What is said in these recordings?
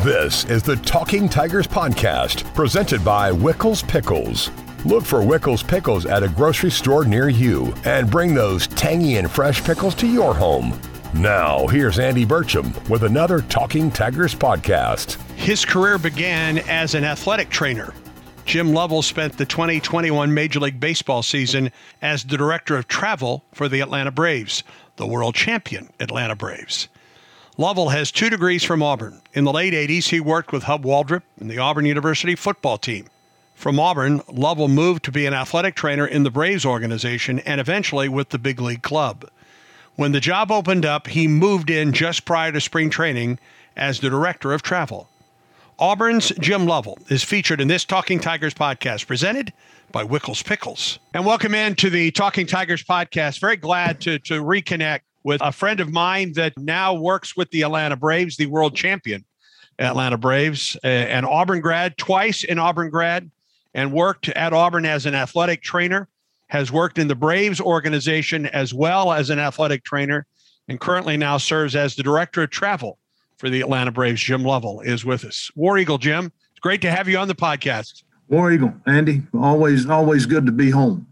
This is the Talking Tigers podcast, presented by Wickles Pickles. Look for Wickles Pickles at a grocery store near you and bring those tangy and fresh pickles to your home. Now, here's Andy Burcham with another Talking Tigers podcast. His career began as an athletic trainer. Jim Lovell spent the 2021 Major League Baseball season as the director of travel for the Atlanta Braves, the world champion Atlanta Braves. Lovell has 2 degrees from Auburn. In the late 80s, he worked with Hub Waldrop and the Auburn University football team. From Auburn, Lovell moved to be an athletic trainer in the Braves organization and eventually with the big league club. When the job opened up, he moved in just prior to spring training as the director of travel. Auburn's Jim Lovell is featured in this Talking Tigers podcast, presented by Wickles Pickles. And welcome into the Talking Tigers podcast. Very glad to reconnect with a friend of mine that now works with the Atlanta Braves, the world champion Atlanta Braves, an Auburn grad, twice an Auburn grad, and worked at Auburn as an athletic trainer, has worked in the Braves organization as well as an athletic trainer, and currently now serves as the director of travel for the Atlanta Braves. Jim Lovell is with us. War Eagle, Jim, it's great to have you on the podcast. War Eagle, Andy, always good to be home.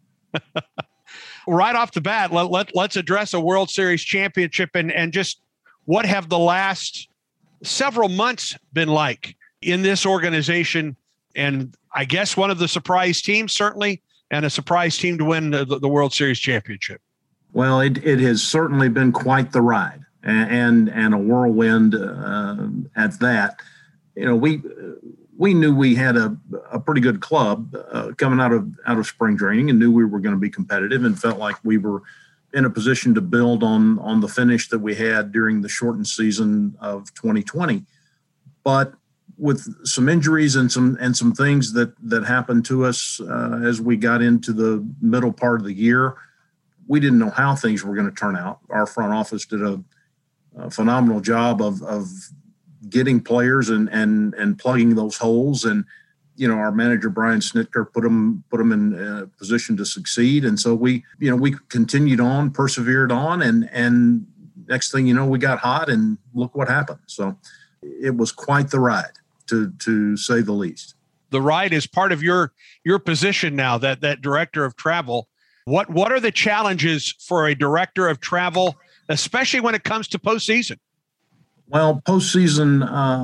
Right off the bat, let's address a World Series championship and just what have the last several months been like in this organization. And I guess one of the surprise teams, certainly, and a surprise team to win the World Series championship. Well, it has certainly been quite the ride and a whirlwind at that. You know, we knew we had a pretty good club coming out of spring training and knew we were going to be competitive and felt like we were in a position to build on the finish that we had during the shortened season of 2020. But with some injuries and some things that happened to us as we got into the middle part of the year, we didn't know how things were going to turn out. Our front office did a phenomenal job of getting players and plugging those holes. And, you know, our manager, Brian Snitker, put them in a position to succeed. And so we continued on, persevered on, and next thing you know, we got hot and look what happened. So it was quite the ride, to say the least. The ride is part of your position now, that director of travel. What are the challenges for a director of travel, especially when it comes to postseason? Well, postseason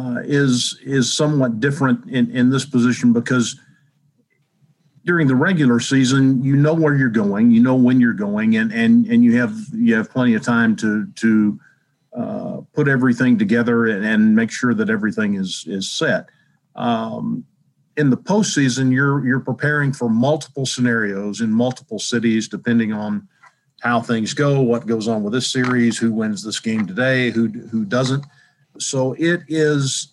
is somewhat different in this position because during the regular season, you know where you're going, you know when you're going, and you have plenty of time to put everything together and make sure that everything is set. In the postseason, you're preparing for multiple scenarios in multiple cities, depending on how things go, what goes on with this series, who wins this game today, who doesn't. So it is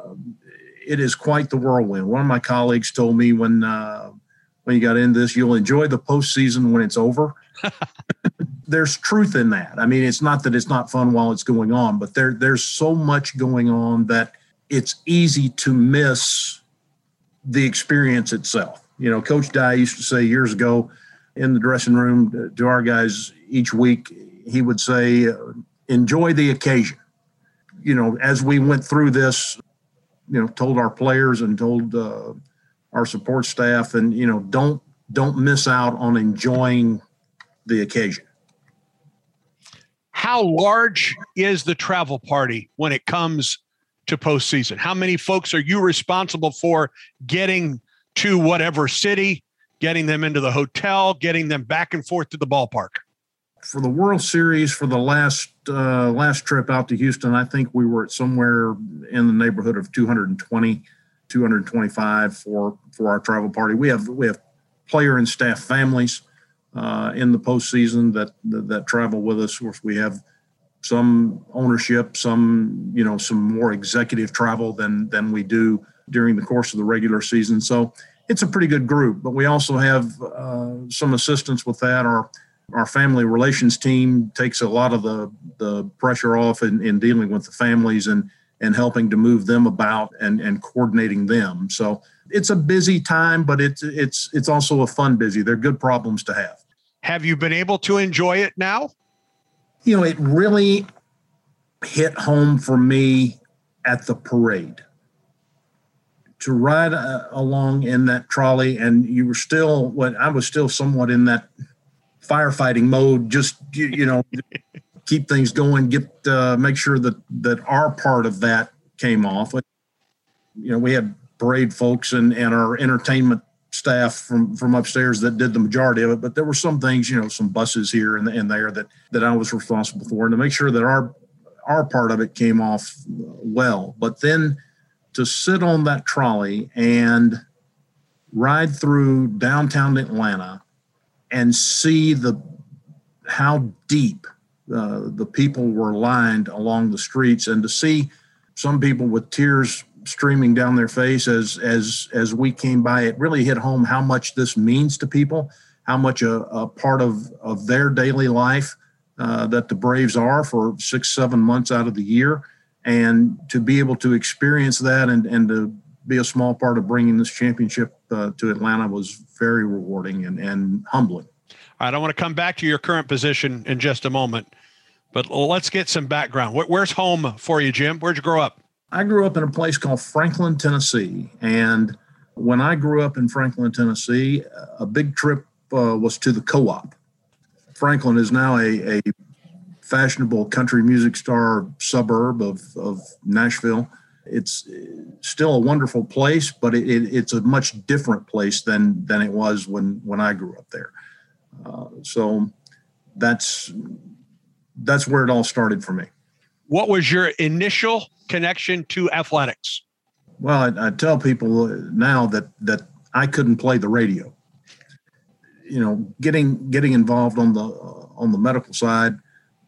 quite the whirlwind. One of my colleagues told me when you got into this, you'll enjoy the postseason when it's over. There's truth in that. I mean, it's not that it's not fun while it's going on, but there's so much going on that it's easy to miss the experience itself. You know, Coach Dye used to say years ago in the dressing room to our guys each week, he would say, enjoy the occasion. You know, as we went through this, you know, told our players and told our support staff, and, you know, don't miss out on enjoying the occasion. How large is the travel party when it comes to postseason? How many folks are you responsible for getting to whatever city, getting them into the hotel, getting them back and forth to the ballpark? For the World Series, for the last trip out to Houston, I think we were at somewhere in the neighborhood of 220, 225 for our travel party. We have player and staff families in the postseason that travel with us. Of course, we have some ownership, some more executive travel than we do during the course of the regular season. So it's a pretty good group, but we also have some assistance with that. Our family relations team takes a lot of the pressure off in dealing with the families and helping to move them about and coordinating them. So it's a busy time, but it's also a fun busy. They're good problems to have. Have you been able to enjoy it now? You know, it really hit home for me at the parade. to ride along in that trolley, and you were still I was still somewhat in that firefighting mode, just keep things going, make sure that our part of that came off. We had parade folks and our entertainment staff from upstairs that did the majority of it, but there were some things, some buses here and there that I was responsible for, and to make sure that our part of it came off well. But then to sit on that trolley and ride through downtown Atlanta and see how deep the people were lined along the streets, and to see some people with tears streaming down their face as we came by, it really hit home how much this means to people, how much a part of their daily life that the Braves are for 6-7 months out of the year. And to be able to experience that and to be a small part of bringing this championship to Atlanta was very rewarding and humbling. All right, I want to come back to your current position in just a moment, but let's get some background. Where's home for you, Jim? Where'd you grow up? I grew up in a place called Franklin, Tennessee. And when I grew up in Franklin, Tennessee, a big trip was to the Co-op. Franklin is now a fashionable country music star suburb of Nashville. It's still a wonderful place, but it's a much different place than it was when I grew up there. So that's where it all started for me. What was your initial connection to athletics? Well, I tell people now that I couldn't play the radio. Getting involved on the medical side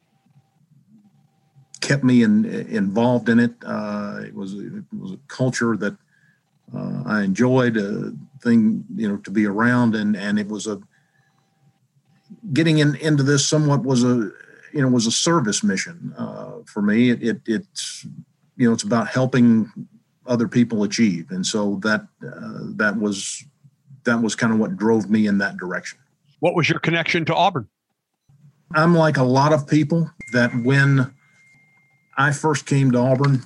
kept me involved in it. It was a culture that I enjoyed, a thing to be around, and it was getting into this somewhat was a service mission for me. It's about helping other people achieve, and so that was kind of what drove me in that direction. What was your connection to Auburn? I'm like a lot of people that when I first came to Auburn,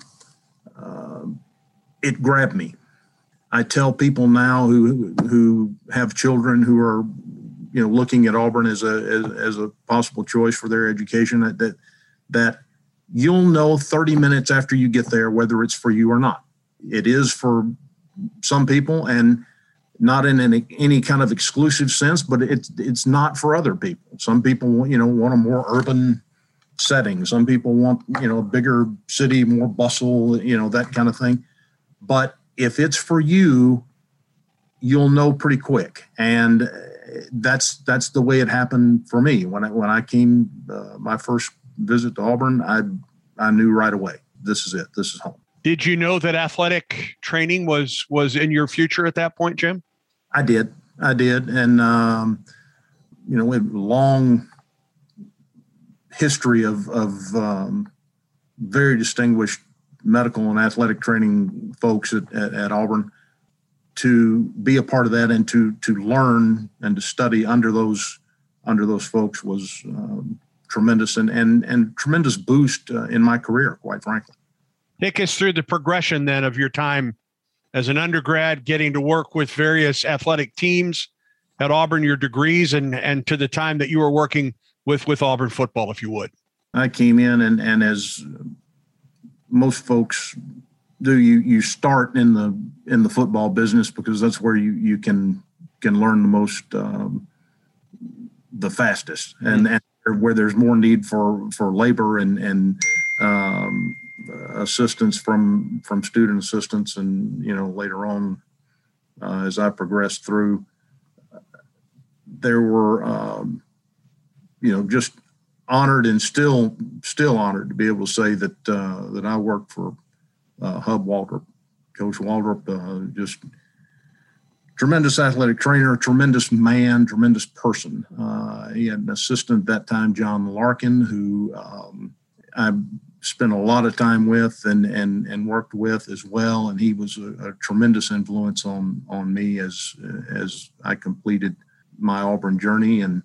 it grabbed me. I tell people now who have children who are looking at Auburn as a possible choice for their education that you'll know 30 minutes after you get there whether it's for you or not. It is for some people, and not in any kind of exclusive sense, but it's not for other people. Some people want a more urban setting. Some people want a bigger city, more bustle, that kind of thing. But if it's for you, you'll know pretty quick. And that's the way it happened for me. When I came my first visit to Auburn, I knew right away, this is it. This is home. Did you know that athletic training was in your future at that point, Jim? I did. And, we have a long history of very distinguished medical and athletic training folks at Auburn. To be a part of that and to learn and to study under those folks was tremendous and tremendous boost in my career, quite frankly. Take us through the progression then of your time as an undergrad, getting to work with various athletic teams at Auburn, your degrees, and to the time that you were working with Auburn football, if you would. I came in and as most folks do, you start in the football business because that's where you can learn the most, the fastest, and where there's more need for labor and assistance from student assistants, and later on as I progressed through, there were just honored and still honored to be able to say that I worked for Hub Waldrop. Coach Waldrop, just tremendous athletic trainer, tremendous man, tremendous person. He had an assistant at that time, John Larkin, who I spent a lot of time with and worked with as well. And he was a tremendous influence on me as I completed my Auburn journey. And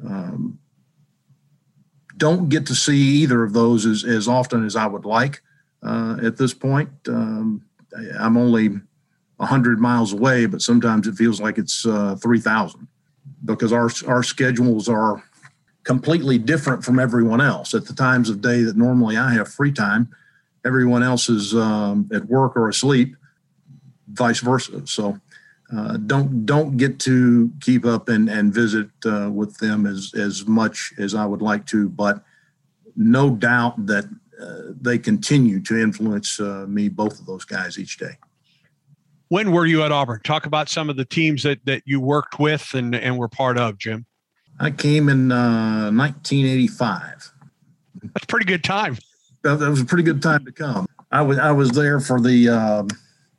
don't get to see either of those as often as I would like at this point. I'm only 100 miles away, but sometimes it feels like it's 3,000 because our schedules are completely different from everyone else. At the times of day that normally I have free time, everyone else is at work or asleep, vice versa. So don't get to keep up and visit with them as much as I would like to, but no doubt that they continue to influence me, both of those guys, each day. When were you at Auburn? Talk about some of the teams that you worked with and were part of, Jim. I came in 1985. That's a pretty good time. That was a pretty good time to come. I was there for the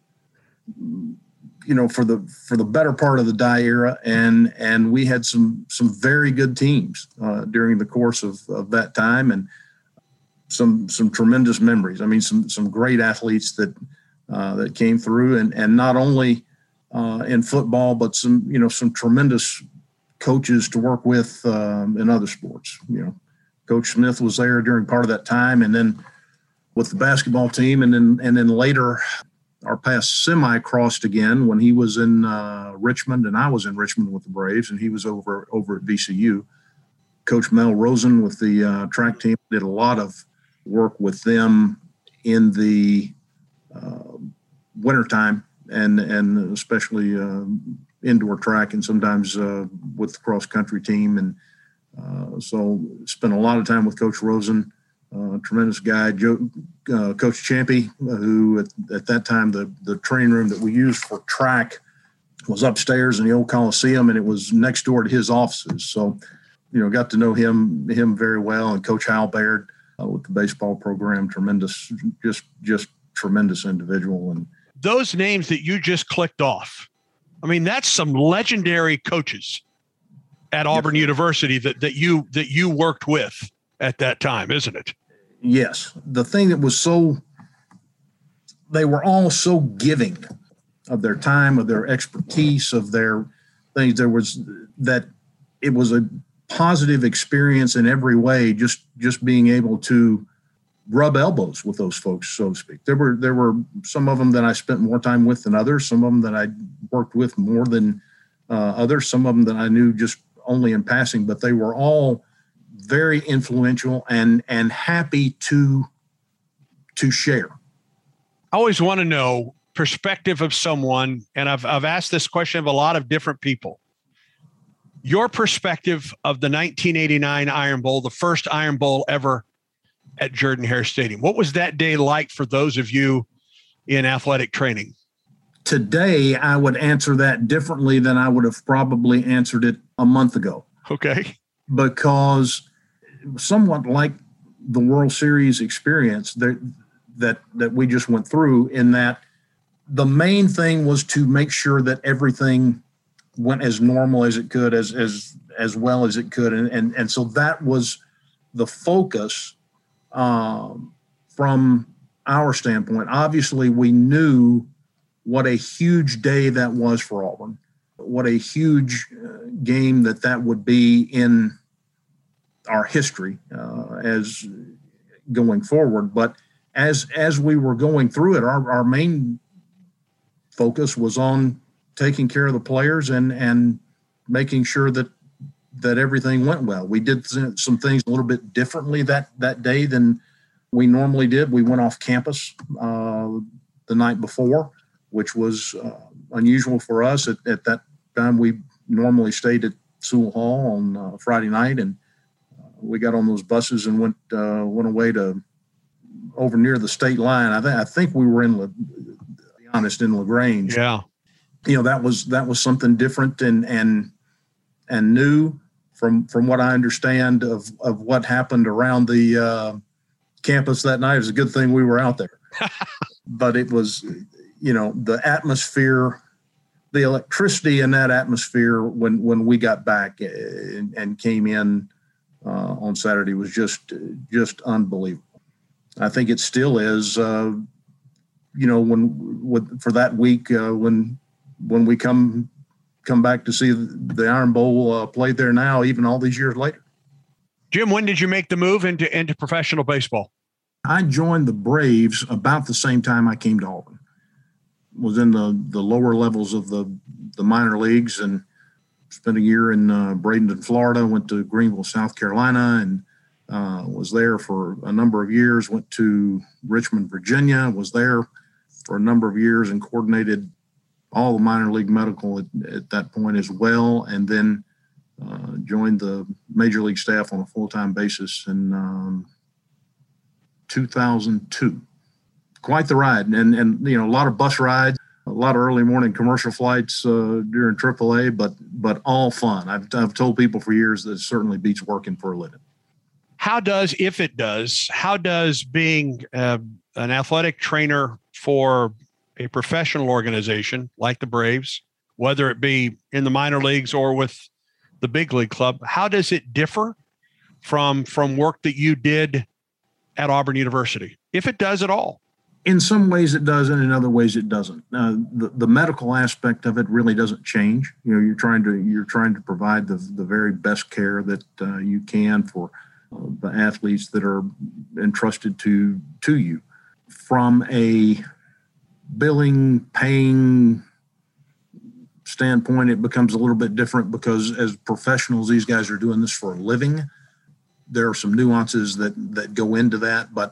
for the better part of the Dye era, and we had some very good teams during the course of that time, and some tremendous memories. I mean, some great athletes that came through, and not only in football, but some tremendous coaches to work with in other sports. Coach Smith was there during part of that time, and then with the basketball team, and then later our paths semi-crossed again when he was in Richmond and I was in Richmond with the Braves, and he was over at VCU. Coach Mel Rosen with the track team did a lot of work with them in the wintertime and especially indoor track, and sometimes with the cross-country team. And so spent a lot of time with Coach Rosen, tremendous guy. Coach Champy, who at that time the training room that we used for track was upstairs in the old Coliseum, and it was next door to his offices. So, got to know him very well. And Coach Hal Baird with the baseball program, tremendous, just tremendous individual. And those names that you just clicked off, I mean, that's some legendary coaches at Auburn University that you worked with at that time, isn't it? Yes. The thing that was they were all so giving of their time, of their expertise, of their things. It was a positive experience in every way, just being able to rub elbows with those folks, so to speak. There were some of them that I spent more time with than others, some of them that I worked with more than others, some of them that I knew just only in passing, but they were all very influential and happy to share. I always want to know perspective of someone, and I've asked this question of a lot of different people. Your perspective of the 1989 Iron Bowl, the first Iron Bowl ever at Jordan-Hare Stadium. What was that day like for those of you in athletic training? Today, I would answer that differently than I would have probably answered it a month ago. Okay. Because somewhat like the World Series experience that we just went through, in that the main thing was to make sure that everything went as normal as it could, as well as it could. And so that was the focus from our standpoint. Obviously, we knew what a huge day that was for Auburn, what a huge game that would be in our history as going forward. But as we were going through it, our main focus was on taking care of the players and making sure that everything went well. We did some things a little bit differently that day than we normally did. We went off campus the night before, which was unusual for us. At that time, we normally stayed at Sewell Hall on Friday night, and we got on those buses and went away to over near the state line. I think we were in LaGrange. Yeah. That was something different and new from what I understand of what happened around the campus that night. It was a good thing we were out there. But it was, the atmosphere, the electricity in that atmosphere when we got back and came in on Saturday was just unbelievable. I think it still is, for that week when we come back to see the Iron Bowl played there now, even all these years later. Jim, when did you make the move into professional baseball? I joined the Braves about the same time I came to Auburn. was in the lower levels of the minor leagues, and spent a year in Bradenton, Florida, went to Greenville, South Carolina, and was there for a number of years, went to Richmond, Virginia, was there for a number of years and coordinated all the minor league medical at that point as well, and then joined the major league staff on a full-time basis in 2002. Quite the ride, and a lot of bus rides, a lot of early morning commercial flights during AAA, but all fun. I've told people for years that it certainly beats working for a living. How does being an athletic trainer for a professional organization like the Braves, whether it be in the minor leagues or with the big league club, how does it differ from work that you did at Auburn University, if it does at all? In some ways it does, and in other ways it doesn't. The medical aspect of it really doesn't change. You're trying to provide the very best care that you can for the athletes that are entrusted to you. From a billing, paying standpoint, it becomes a little bit different because as professionals, these guys are doing this for a living. There are some nuances that go into that, but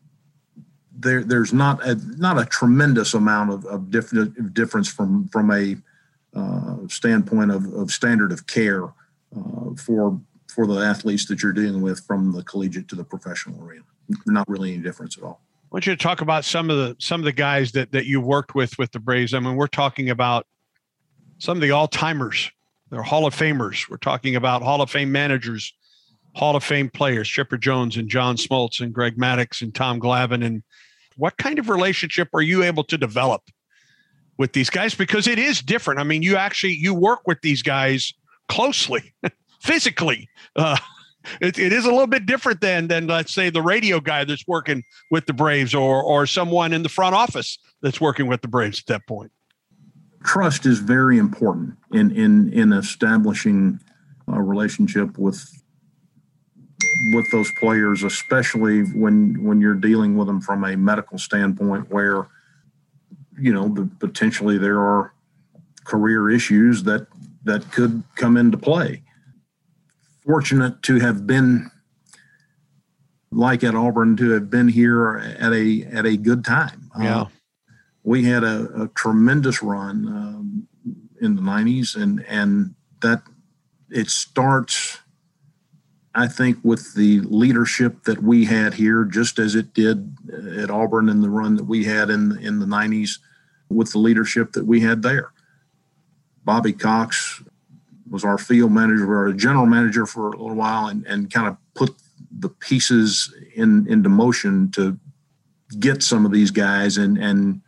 there's not a tremendous amount of difference from a standpoint of standard of care for the athletes that you're dealing with from the collegiate to the professional arena. Not really any difference at all. I want you to talk about some of the guys that you worked with the Braves. I mean, we're talking about some of the all-timers. They're Hall of Famers. We're talking about Hall of Fame managers, Hall of Fame players, Chipper Jones and John Smoltz and Greg Maddux and Tom Glavine. And what kind of relationship are you able to develop with these guys? Because it is different. I mean, you work with these guys closely, physically. It is a little bit different than let's say the radio guy that's working with the Braves or someone in the front office that's working with the Braves at that point. Trust is very important in establishing a relationship with those players, especially when you're dealing with them from a medical standpoint where, potentially there are career issues that could come into play. Fortunate to have been, like at Auburn, to have been here at a good time. Yeah. We had a tremendous run in the 90s, and that it starts, I think, with the leadership that we had here, just as it did at Auburn in the run that we had in the 90s with the leadership that we had there. Bobby Cox was our field manager, or general manager for a little while, and kind of put the pieces into motion to get some of these guys and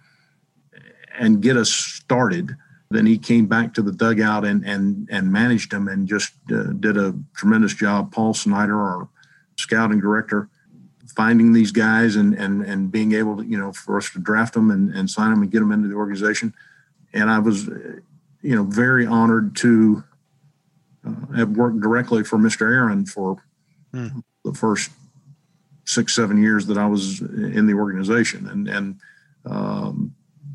get us started. Then he came back to the dugout and managed them and just did a tremendous job. Paul Snyder, our scouting director, finding these guys and being able to, for us to draft them and sign them and get them into the organization. And I was, very honored to have worked directly for Mr. Aaron for the first 6-7 years that I was in the organization, and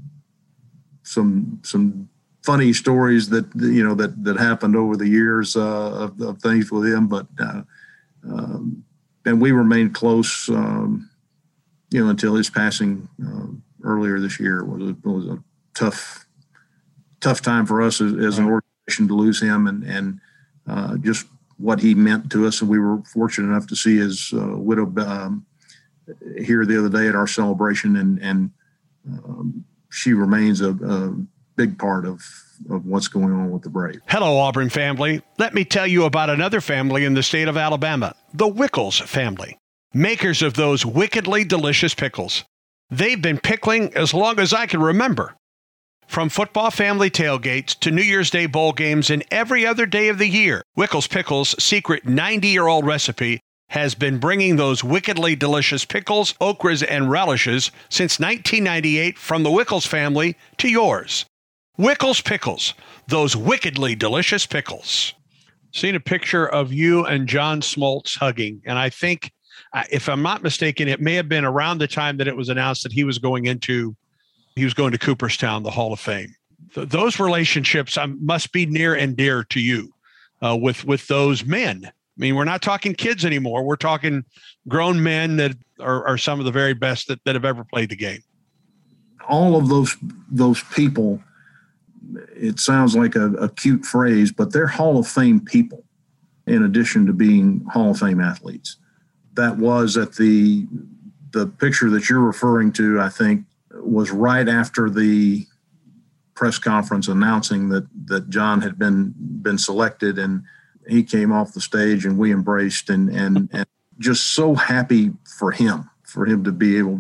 some funny stories that happened over the years of things with him, but and we remained close, until his passing earlier this year. It was a tough time for us as an organization to lose him, and just what he meant to us. And we were fortunate enough to see his widow here the other day at our celebration, and she remains a big part of what's going on with the Braves. Hello, Auburn family. Let me tell you about another family in the state of Alabama, the Wickles family, makers of those wickedly delicious pickles. They've been pickling as long as I can remember. From football family tailgates to New Year's Day bowl games and every other day of the year, Wickles Pickles' secret 90-year-old recipe has been bringing those wickedly delicious pickles, okras, and relishes since 1998 from the Wickles family to yours. Wickles Pickles, those wickedly delicious pickles. Seen a picture of you and John Smoltz hugging, and I think, if I'm not mistaken, it may have been around the time that it was announced that he was going into He was going to Cooperstown, the Hall of Fame. Those relationships must be near and dear to you with those men. I mean, we're not talking kids anymore. We're talking grown men that are some of the very best that have ever played the game. All of those people, it sounds like a cute phrase, but they're Hall of Fame people in addition to being Hall of Fame athletes. That was at the picture that you're referring to, I think, was right after the press conference announcing that John had been selected, and he came off the stage and we embraced and just so happy for him to be able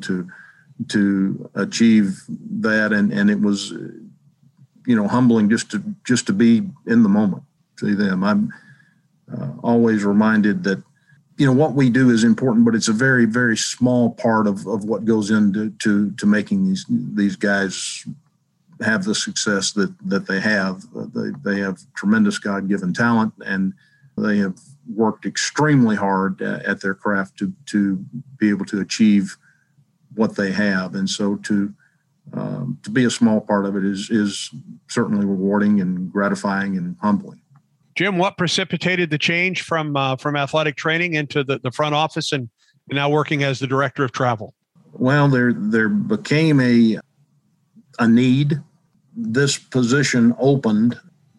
to achieve that. And it was, humbling just to be in the moment. See them. I'm always reminded that, what we do is important, but it's a very, very small part of what goes into making these guys have the success that they have. They have tremendous God-given talent, and they have worked extremely hard at their craft to be able to achieve what they have. And so to be a small part of it is certainly rewarding and gratifying and humbling. Jim, what precipitated the change from athletic training into the front office and now working as the director of travel? Well, there became a need. This position opened,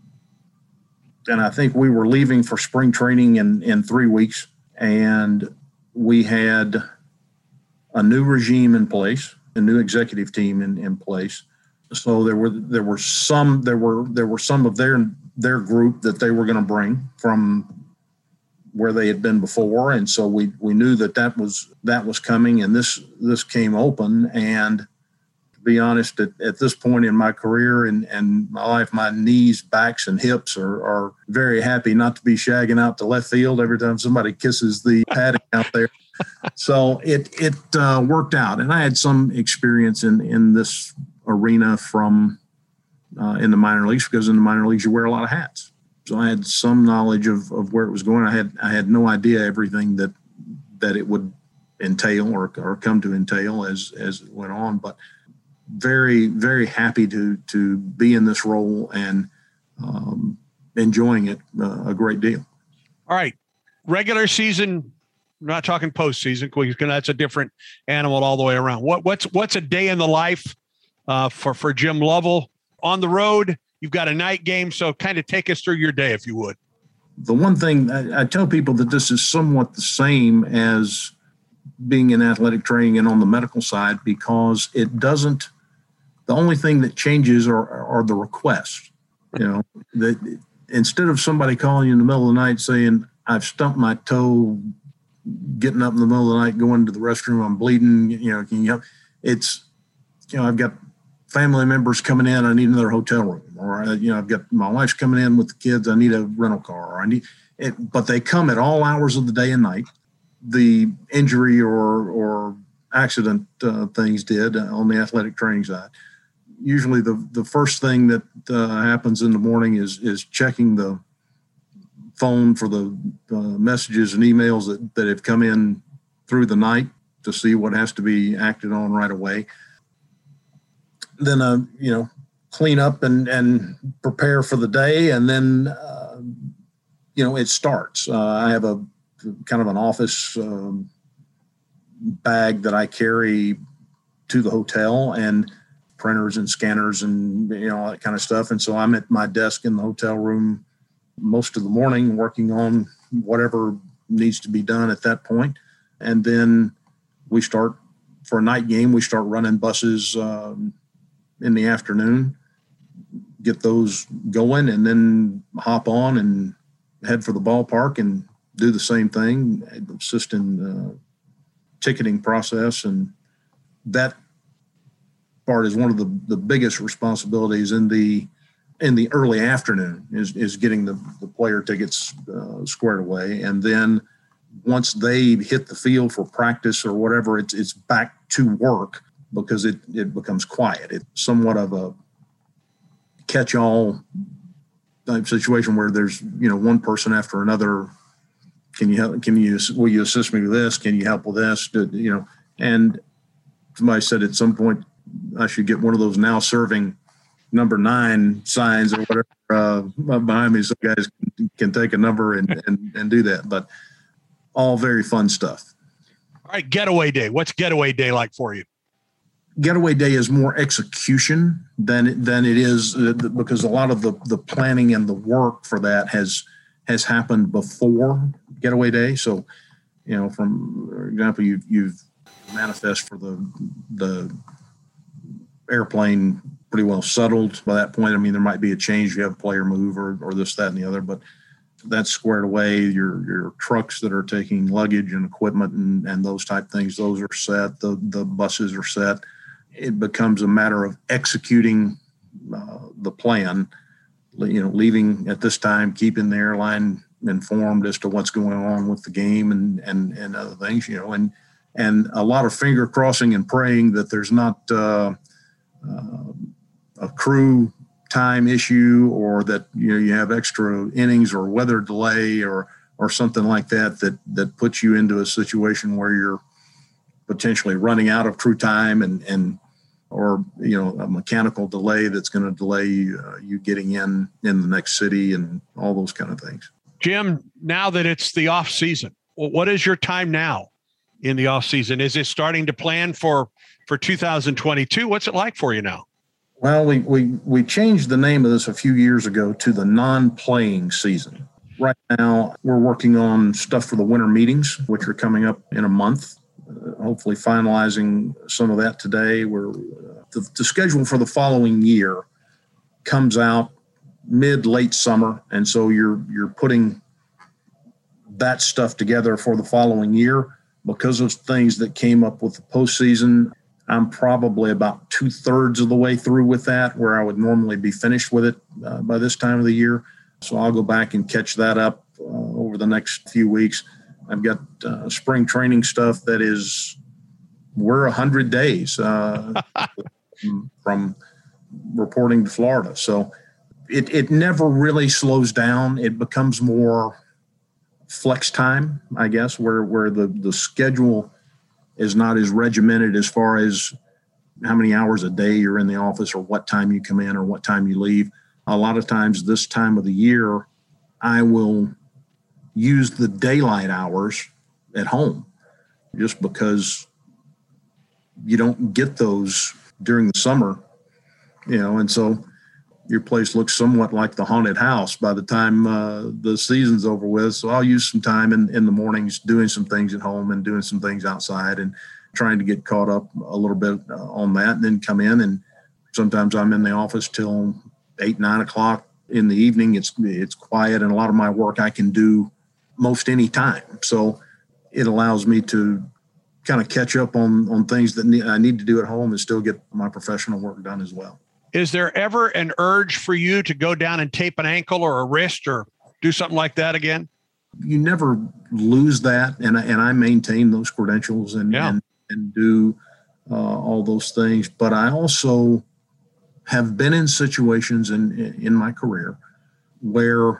and I think we were leaving for spring training in 3 weeks, and we had a new regime in place, a new executive team in place. So there were some of their group that they were going to bring from where they had been before, and so we knew that was coming, and this came open. And to be honest, at this point in my career and my life, my knees, backs, and hips are very happy not to be shagging out to left field every time somebody kisses the padding out there. So it worked out, and I had some experience in this arena from in the minor leagues, because in the minor leagues you wear a lot of hats. So I had some knowledge of where it was going. I had no idea everything that it would entail or come to entail as it went on, but very, very happy to be in this role and enjoying it a great deal. All right, regular season. I'm not talking postseason, because that's a different animal all the way around. What's a day in the life for Jim Lovell? On the road, you've got a night game, so kind of take us through your day, if you would. The one thing I tell people that this is somewhat the same as being in athletic training and on the medical side, because it doesn't. The only thing that changes are the requests. That instead of somebody calling you in the middle of the night saying, "I've stumped my toe, getting up in the middle of the night, going to the restroom, I'm bleeding. Can you help?" It's, I've got family members coming in, I need another hotel room, or I've got my wife's coming in with the kids, I need a rental car, or I need it. But they come at all hours of the day and night. The injury or accident things did on the athletic training side. Usually the first thing that happens in the morning is checking the phone for the messages and emails that have come in through the night to see what has to be acted on right away. Then, clean up and prepare for the day. And then, it starts. I have a kind of an office bag that I carry to the hotel, and printers and scanners and, all that kind of stuff. And so I'm at my desk in the hotel room most of the morning working on whatever needs to be done at that point. And then we start for a night game. We start running buses in the afternoon, get those going, and then hop on and head for the ballpark and do the same thing, assist in the ticketing process. And that part is one of the biggest responsibilities in the early afternoon is getting the player tickets squared away. And then once they hit the field for practice or whatever, it's back to work, because it becomes quiet. It's somewhat of a catch-all type situation where there's, one person after another. Can you help? Will you assist me with this? Can you help with this? And somebody said at some point, I should get one of those now serving number 9 signs or whatever behind me, so guys can take a number and do that. But all very fun stuff. All right, Getaway Day. What's Getaway Day like for you? Getaway Day is more execution than it is because a lot of the planning and the work for that has happened before Getaway Day. So, for example, you've manifest for the airplane pretty well settled by that point. I mean, there might be a change. You have a player move or this, that, and the other, but that's squared away. Your trucks that are taking luggage and equipment and those type things, those are set. The buses are set. It becomes a matter of executing the plan, leaving at this time, keeping the airline informed as to what's going on with the game and other things, and a lot of finger crossing and praying that there's not a crew time issue, or that you have extra innings or weather delay or something like that puts you into a situation where you're potentially running out of crew time or a mechanical delay that's going to delay you getting in the next city and all those kind of things. Jim, now that it's the off season, what is your time now in the off season? Is it starting to plan for 2022? What's it like for you now? Well, we changed the name of this a few years ago to the non-playing season. Right now, we're working on stuff for the winter meetings, which are coming up in a month. Hopefully finalizing some of that today. The schedule for the following year comes out late summer, and so you're putting that stuff together for the following year. Because of things that came up with the postseason, I'm probably about 2/3 of the way through with that, where I would normally be finished with it by this time of the year. So I'll go back and catch that up over the next few weeks. I've got spring training stuff that we're 100 days from reporting to Florida. So it never really slows down. It becomes more flex time, I guess, where the schedule is not as regimented as far as how many hours a day you're in the office or what time you come in or what time you leave. A lot of times this time of the year, I will use the daylight hours at home just because you don't get those during the summer, and so your place looks somewhat like the haunted house by the time the season's over with. So I'll use some time in the mornings doing some things at home and doing some things outside and trying to get caught up a little bit on that, and then come in. And sometimes I'm in the office till 8, 9 o'clock in the evening. It's quiet, and a lot of my work I can do most any time. So it allows me to kind of catch up on things that I need to do at home and still get my professional work done as well. Is there ever an urge for you to go down and tape an ankle or a wrist or do something like that again? You never lose that, and I maintain those credentials and do all those things. But I also have been in situations in my career where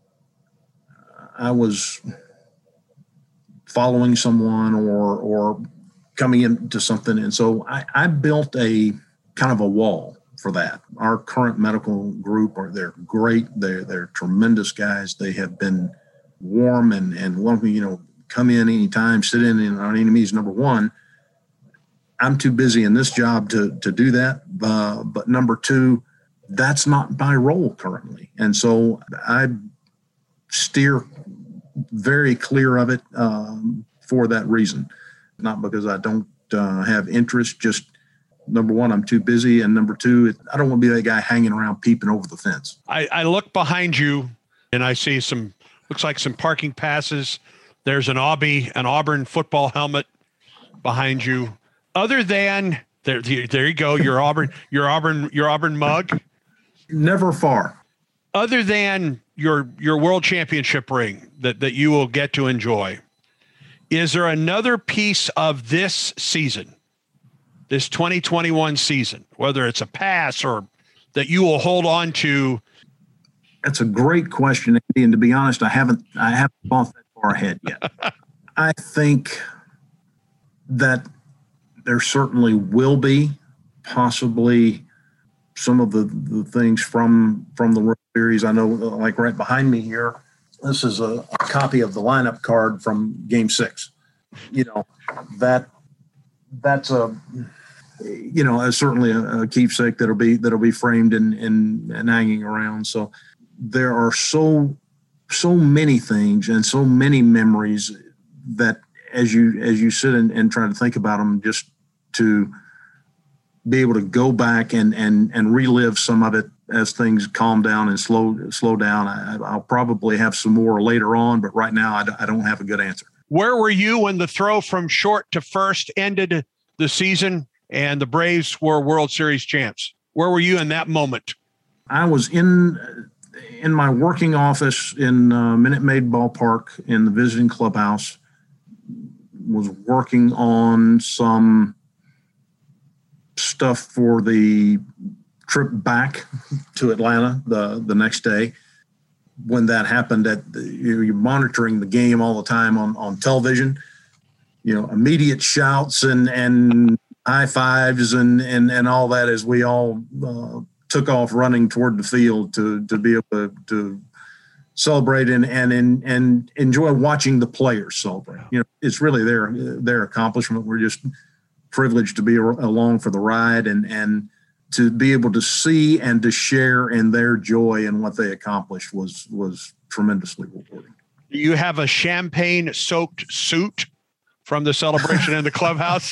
I was following someone or coming into something, and so I built a kind of a wall for that. Our current medical group they're great. They're tremendous guys. They have been warm and welcome, come in anytime, sit in on enemies. Number one, I'm too busy in this job to do that. But number two, that's not my role currently. And so I steer very clear of it for that reason, not because I don't have interest, just number one, I'm too busy. And number two, I don't want to be that guy hanging around peeping over the fence. I look behind you and I see looks like some parking passes. There's an Auburn football helmet behind you. Other than there you go, your Auburn mug. Never far. Other than your world championship ring that you will get to enjoy, is there another piece of this season, this 2021 season, whether it's a pass or that you will hold on to? That's a great question, Andy, and to be honest, I haven't thought that far ahead yet. I think that there certainly will be possibly some of the things from the World Series. I know, like right behind me here, this is a copy of the lineup card from Game 6. That's certainly a keepsake that'll be framed and hanging around. So there are so many things and so many memories that as you sit and try to think about them, just to be able to go back and relive some of it as things calm down and slow down. I'll probably have some more later on, but right now I don't have a good answer. Where were you when the throw from short to first ended the season and the Braves were World Series champs? Where were you in that moment? I was in my working office in Minute Maid Ballpark in the visiting clubhouse, was working on some stuff for the trip back to Atlanta the next day. When that happened, you're monitoring the game all the time on television, immediate shouts and high fives and all that as we all took off running toward the field to be able to celebrate and enjoy watching the players celebrate. It's really their accomplishment. We're just privileged to be along for the ride and to be able to see and to share in their joy and what they accomplished was tremendously rewarding. Do you have a champagne-soaked suit from the celebration in the clubhouse?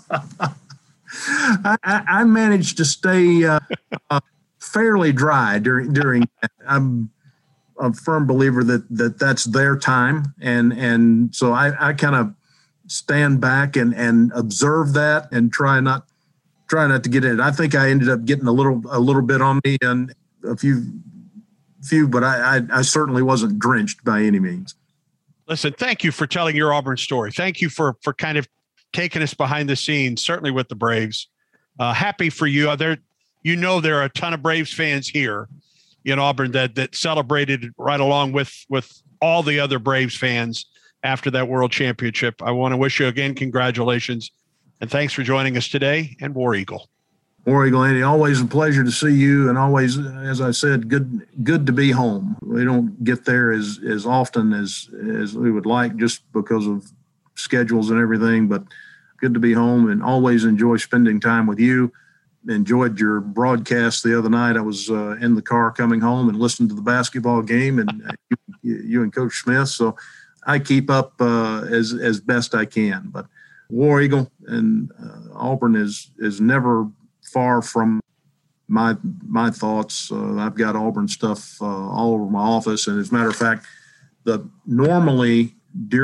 I managed to stay fairly dry during that. I'm a firm believer that's their time, and so I kind of stand back and observe that and try not to get in it. I think I ended up getting a little bit on me and a few, but I certainly wasn't drenched by any means. Listen, thank you for telling your Auburn story. Thank you for kind of taking us behind the scenes, certainly with the Braves. Happy for you. There are a ton of Braves fans here in Auburn that celebrated right along with all the other Braves fans after that World Championship. I want to wish you again congratulations. And thanks for joining us today. And War Eagle. War Eagle, Andy, always a pleasure to see you. And always, as I said, good to be home. We don't get there as often as we would like just because of schedules and everything, but good to be home and always enjoy spending time with you. Enjoyed your broadcast the other night. I was in the car coming home and listened to the basketball game and you and Coach Smith. So I keep up as best I can, but War Eagle and Auburn is never far from my thoughts. I've got Auburn stuff all over my office, and as a matter of fact, normally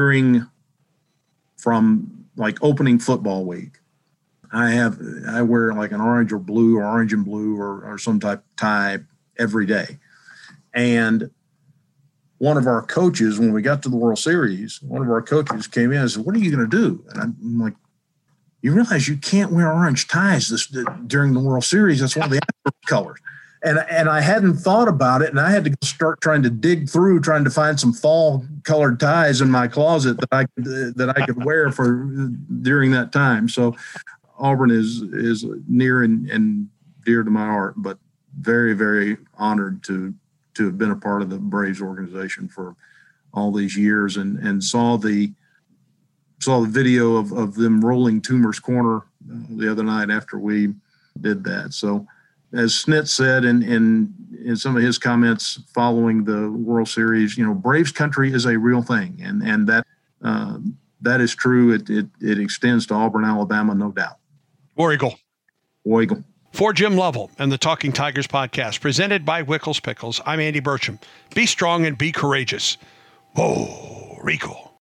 from like opening football week, I wear like an orange and blue or some type of tie every day, and one of our coaches, when we got to the World Series, one of our coaches came in and said, "What are you going to do?" And I'm like, "You realize you can't wear orange ties during the World Series? That's one of the colors." And I hadn't thought about it, and I had to start trying to dig through, trying to find some fall colored ties in my closet that I could wear during that time. So Auburn is near and dear to my heart, but very, very honored to have been a part of the Braves organization for all these years and saw the video of them rolling Toomer's Corner the other night after we did that. So as Snit said in some of his comments following the World Series, Braves country is a real thing. And that is true. It extends to Auburn, Alabama, no doubt. War Eagle. War Eagle. For Jim Lovell and the Talking Tigers podcast, presented by Wickles Pickles, I'm Andy Burcham. Be strong and be courageous. Whoa, Eagle.